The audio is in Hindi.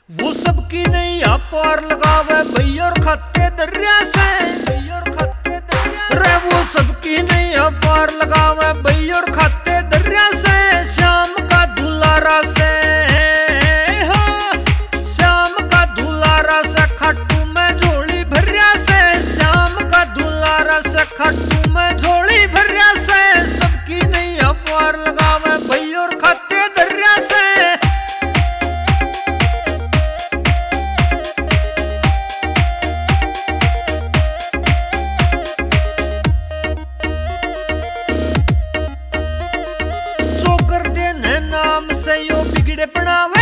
वो सबकी नहीं पार लगावे भई और खत्ते दरिया से, रे वो सबकी नहीं पार लगावे भई और खत्ते दरिया से। शाम का दुलारा से, शाम का दुलारा से खट्टू में झोली भरिया से, शाम का दुलारा से खट्टू में झोली भरिया से। सबकी नहीं पार लगावे भई और खत्ते दरिया से। नाम से यो बिगड़े बनावे